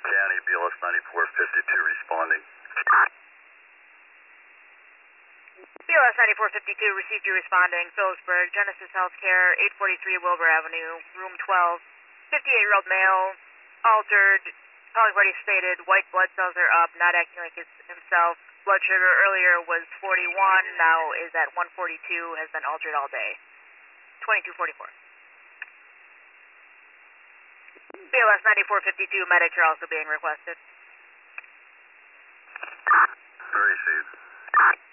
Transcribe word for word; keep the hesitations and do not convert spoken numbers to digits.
County, B L S ninety-four fifty-two responding. B L S ninety-four fifty-two, received you responding. Phillipsburg, Genesis Healthcare, eight forty-three Wilbur Avenue, room twelve. fifty-eight-year-old male, altered, calling party stated, white blood cells are up, not acting like his, himself. Blood sugar earlier was forty-one, now is at one forty-two, has been altered all day. twenty-two forty-four. B L S ninety-four fifty-two, medics are also being requested. Received.